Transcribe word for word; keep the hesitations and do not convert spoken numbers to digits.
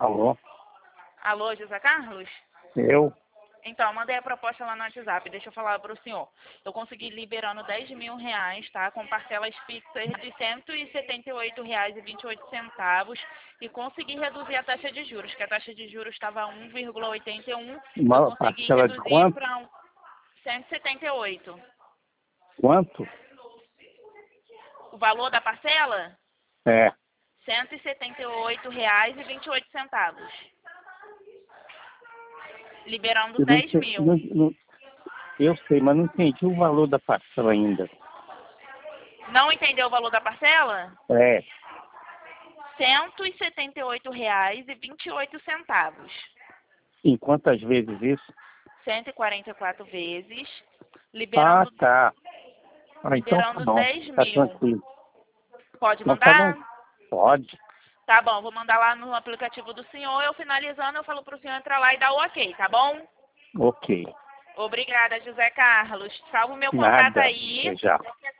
Alô? Alô, José Carlos? Eu? Então, mandei a proposta lá no WhatsApp, deixa eu falar para o senhor. Eu consegui liberando dez mil reais, tá? Com parcelas fixas de cento e setenta e oito reais e vinte e oito centavos e consegui reduzir a taxa de juros, que a taxa de juros estava um vírgula oitenta e um, Uma eu consegui parcela de reduzir quanto? para um cento e setenta e oito. Quanto? O valor da parcela? É. cento e setenta e oito reais e vinte e oito centavos. Liberando Eu, não, dez sei- mil. não, não, eu sei, mas não entendi o valor da parcela ainda. Não entendeu o valor da parcela? É. cento e setenta e oito reais e vinte e oito centavos. Em quantas vezes isso? cento e quarenta e quatro vezes, Ah, liberando, tá. Ah, então tá liberando bom. dez Tá mil. tranquilo. Pode Então tá bom. mandar? Pode. Tá bom, vou mandar lá no aplicativo do senhor. Eu finalizando, eu falo pro senhor entrar lá e dar o ok, tá bom? Ok. Obrigada, José Carlos. Salva o meu contato Nada. aí. Até já.